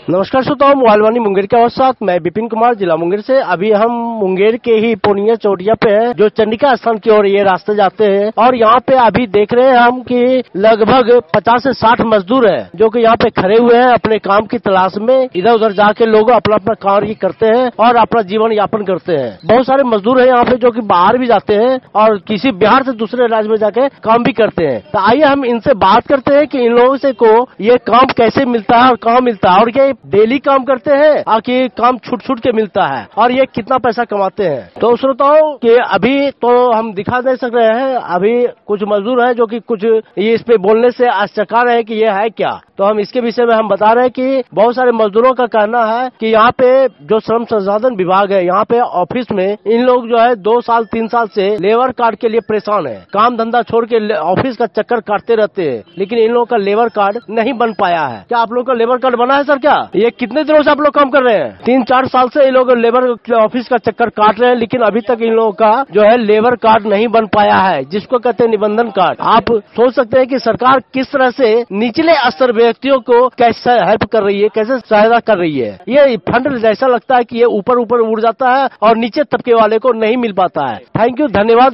नमस्कार श्रोताओं, मोबाइल वाणी मुंगेर के साथ मैं विपिन कुमार, जिला मुंगेर से। अभी हम मुंगेर के ही पूर्णिया चौटिया पे हैं, जो चंडिका स्थान की ओर ये रास्ते जाते हैं। और यहाँ पे अभी देख रहे हैं हम कि लगभग 50 से 60 मजदूर हैं, जो कि यहाँ पे खड़े हुए हैं अपने काम की तलाश में। इधर उधर जाके लोग अपना अपना कार्य करते हैं और अपना जीवन यापन करते हैं। बहुत सारे मजदूर हैं यहाँ पे जो कि बाहर भी जाते हैं और किसी बिहार से दूसरे राज्य में जाके काम भी करते हैं। तो आइए हम इनसे बात करते हैं कि इन लोगों से को ये काम कैसे मिलता है और कहाँ मिलता है, और ये डेली काम करते हैं आखिर काम छूट छूट के मिलता है, और ये कितना पैसा कमाते हैं। तो श्रोताओं कि अभी तो हम दिखा दे सक रहे हैं, अभी कुछ मजदूर हैं जो कि कुछ ये इस पे बोलने से आश्चर्य है कि ये है क्या। तो हम इसके विषय में हम बता रहे हैं कि बहुत सारे मजदूरों का कहना है कि यहाँ पे जो श्रम संसाधन विभाग है, यहाँ पे ऑफिस में इन लोग जो है 2 साल 3 साल से लेबर कार्ड के लिए परेशान है। काम धंधा छोड़ के ऑफिस का चक्कर काटते रहते हैं, लेकिन इन लोगों का लेबर कार्ड नहीं बन पाया है। क्या आप लोग का लेबर कार्ड बना है सर? क्या ये कितने दिनों से आप लोग काम कर रहे हैं? 3-4 साल से ये लोग लेबर ऑफिस का चक्कर काट रहे हैं, लेकिन अभी तक इन लोगों का जो है लेबर कार्ड नहीं बन पाया है, जिसको कहते हैं निबंधन कार्ड। आप सोच सकते हैं कि सरकार किस तरह से निचले स्तर व्यक्तियों को कैसे हेल्प कर रही है, कैसे सहायता कर रही है। ये फंड जैसा लगता है कि ये ऊपर ऊपर उड़ जाता है और नीचे तबके वाले को नहीं मिल पाता है। थैंक यू, धन्यवाद।